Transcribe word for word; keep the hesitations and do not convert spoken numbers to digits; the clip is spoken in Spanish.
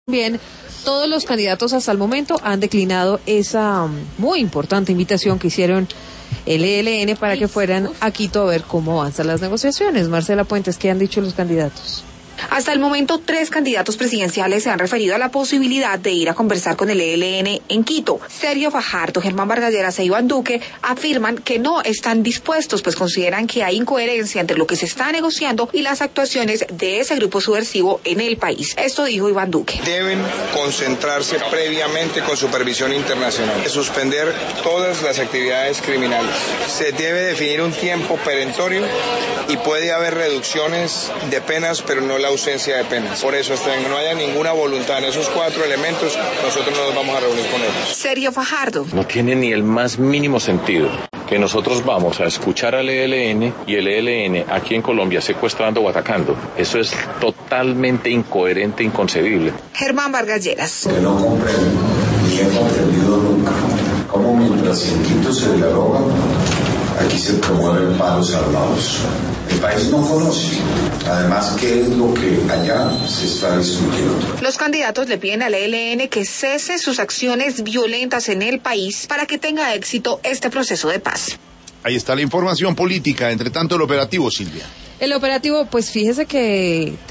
Bien, todos los candidatos hasta el momento han declinado esa um, muy importante invitación que hicieron el E L N para que fueran a Quito a ver cómo avanzan las negociaciones. Marcela Puentes, ¿qué han dicho los candidatos? Hasta el momento, tres candidatos presidenciales se han referido a la posibilidad de ir a conversar con el E L N en Quito. Sergio Fajardo, Germán Vargas Lleras e Iván Duque afirman que no están dispuestos, pues consideran que hay incoherencia entre lo que se está negociando y las actuaciones de ese grupo subversivo en el país. Esto dijo Iván Duque. Deben concentrarse previamente con supervisión internacional, suspender todas las actividades criminales. Se debe definir un tiempo perentorio y puede haber reducciones de penas, pero no la ausencia de penas. Por eso, hasta que no haya ninguna voluntad en esos cuatro elementos, nosotros no nos vamos a reunir con ellos. Sergio Fajardo. No tiene ni el más mínimo sentido que nosotros vamos a escuchar al E L N y el E L N aquí en Colombia secuestrando o atacando. Eso es totalmente incoherente, inconcebible. Germán Vargas Lleras. Que no comprenden ni he comprendido nunca cómo mientras en Quito se dialoga, aquí se promueven palos armados. El país no conoce, además, qué es lo que allá se está discutiendo. Los candidatos le piden al E L N que cese sus acciones violentas en el país para que tenga éxito este proceso de paz. Ahí está la información política. Entre tanto, el operativo, Silvia. El operativo, pues fíjese que